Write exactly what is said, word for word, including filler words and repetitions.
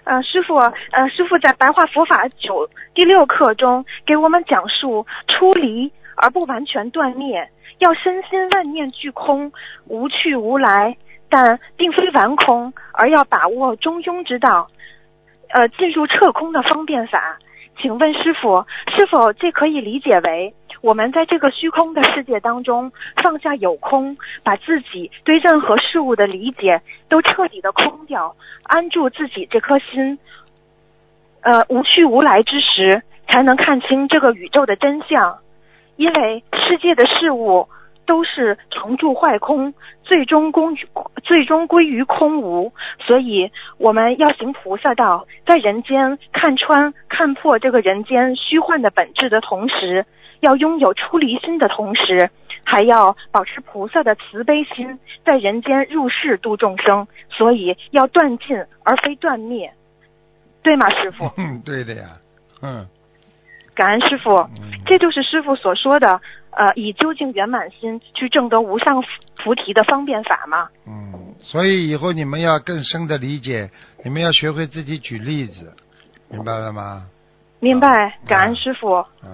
呃，师傅，呃，师傅在白话佛法九第六课中给我们讲述出离而不完全断灭，要身心万念俱空，无去无来，但并非完空，而要把握中庸之道，呃，进入彻空的方便法。请问师傅，是否这可以理解为我们在这个虚空的世界当中放下有空，把自己对任何事物的理解都彻底的空掉，安住自己这颗心，呃，无去无来之时，才能看清这个宇宙的真相。因为世界的事物都是成住坏空，最终归最终归于空无，所以我们要行菩萨道，在人间看穿看破这个人间虚幻的本质的同时，要拥有出离心的同时，还要保持菩萨的慈悲心，在人间入世度众生，所以要断尽而非断灭，对吗师父？ 嗯，对的呀。嗯， 感恩师父， 嗯， 这就是师父所说的呃，以究竟圆满心去证得无上菩提的方便法吗？ 嗯，所以以后你们要更深的理解，你们要学会自己举例子，明白了吗？ 明白， 啊感恩师父。 啊